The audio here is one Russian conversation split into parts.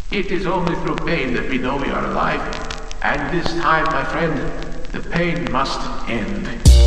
It is only through pain that we know we are alive. And this time, my friend, the pain must end.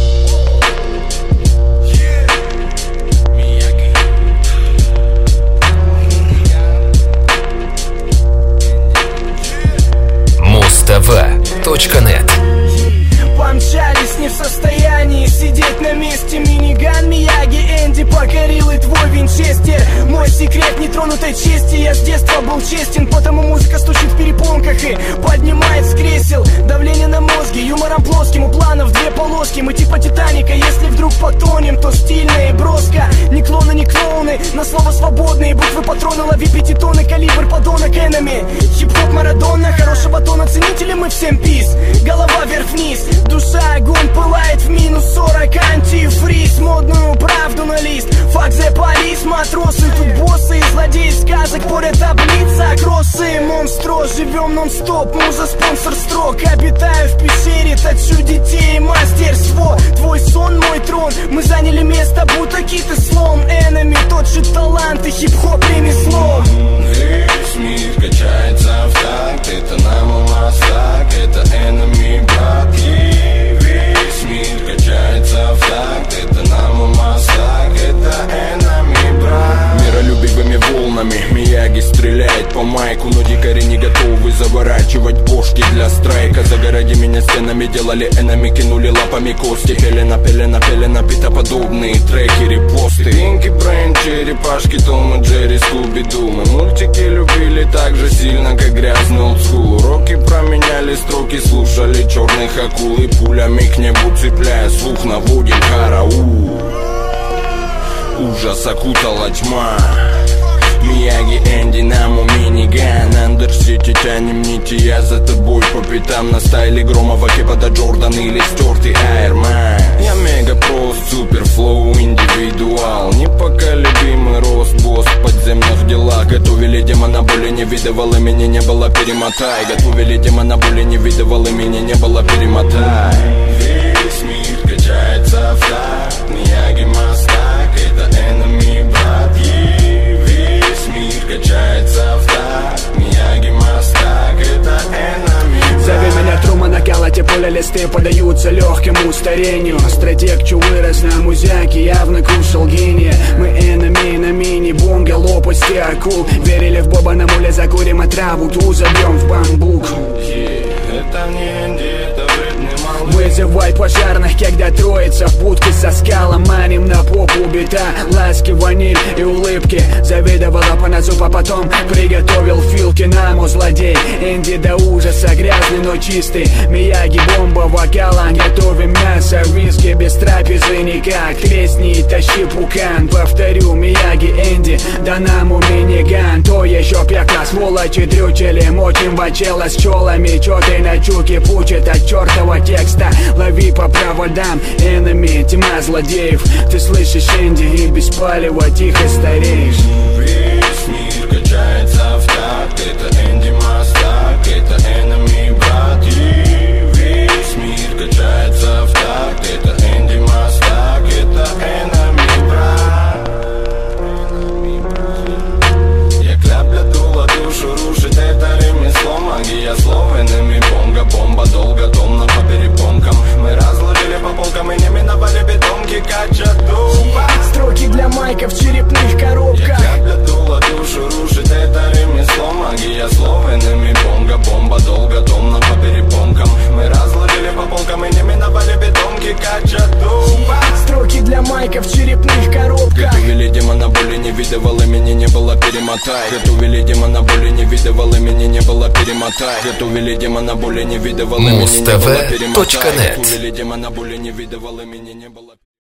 Mustava.net. Помчались, не в состоянии сидеть на месте. Миниган, Мияги, Энди покорил и твой Винчестер. Мой секрет нетронутой чести. Я с детства был честен, потому музыка стучит в перепонках и поднимает с кресел. Давление на мозге, юмором плоским. У планов две полоски, мы типа Титаника. Если вдруг потонем, то стильно и броско. Ни клоны, ни клоуны, на слово свободные. Буквы патроны, лови 5 тонны. Калибр подонок, энеми. Хип-хоп Марадона, хорошего тона ценители мы всем пис. Голова вверх-вниз, душа огонь пылает в минус 40. Антифриз, модную правду на лист. Fuck the police, матросы, тут боссы и злодеи сказок. Поряд таблица, кроссы, монстро. Живем нон-стоп, муза спонсор строк. Обитаю в пещере, точу детей, мастерство. Твой сон, мой трон, мы заняли место, будто киты слон. Энеми, тот же талант и хип-хоп ремесло. Весь мир качается в такт, это нам у нас так, это Enemy, брат. Весь мир качается в такт, это нам у нас так, это Enemy, брат. Миролюбивыми волнами Мияги стреляет по майку, но дикари не готовы заворачивать бошки для страйка. Загороди меня стенами, делали Enemy, кинули лапами кости. Пелена, питоподобные треки, репосты. Пинки, Брейн, черепашки, Том и Джерри, Скуби-Ду. Мы мультики любили так же сильно, как грязный олдскул. Уроки променяли строки, слушали черных акул. И пулями к небу цепляя слух, наводим караул. Ужас окутала тьма. Мияги, Энди, Наму, Миниган. Андерсити, тянем нити, я за тобой по пятам. На стайле Громова, Кепада, Джордан или стертый Айрман. Я мега прост, супер флоу, индивидуал. Непоколебимый рост, босс в подземных делах. Готовили демона, боли не видывал, имени не было, перемотай. Готовили демона, боли не видывал, имени не было, перемотай. Весь мир качается в такт, Мияги, мастак, это Enemy, брат. Мир качается в такт, Мияги, мастак, это Enemy. Зови меня Трумана, калате поля, листы подаются легкому старению. Стратег, чё вырос на музяке, явно кушал гения. Мы Enemy на мини-бонго, лопасти акул. Верили в Боба на муле, закурим отраву, ту забьем в бамбук. Это не Энди, это вредный малый. Вызывай пожарных, когда троица в будке со скалом. Маним на попу бита, ласки, ваниль и улыбки. Завидовала по носу, а потом приготовил филки. Наму злодей, Энди до ужаса грязный, но чистый. Мияги, бомба, вокала, готовим мясо, виски без трапезы никак. Тресни и тащи пукан, повторю, Мияги, Энди, да Наму, Миниган. То еще пекла, сволочи, дрючили, мочим бачела с челами. Чё ты на чуке пучит от чертова текста? Лови по проводам, Enemy, тьма злодеев. Ты слышишь, Энди, и без палева тихо стареешь. Весь мир качается в такт, это Энди, мастак, это Enemy, брат. Весь мир качается в такт, это Энди, мастак, это Enemy, брат. Я кляпля дула, душу рушит, это ремесло, магия слов. Enemy, бонга, бомба, долго, томно по перепонкам. Мы разложили по полкам и не миновали бетонки, качат дуба. Строки для майка в черепных коробках. Я дула, душу рушит, это ремесло, магия слов. Enemy, бонга, бомба, долго, томно по перепонкам. Мы разложили по полкам и не миновали бетонки, качат дуба. Строки для майка в черепных коробках. Готовили демона, боли не видывал, имени не было, перемотай. Готовили демона, боли не видывал, имени не было, перемотай. Готовили демона, боли не видывал, имени не было, перемотай. Mustava.net. Готовили демона, боли не видывал, имени не было.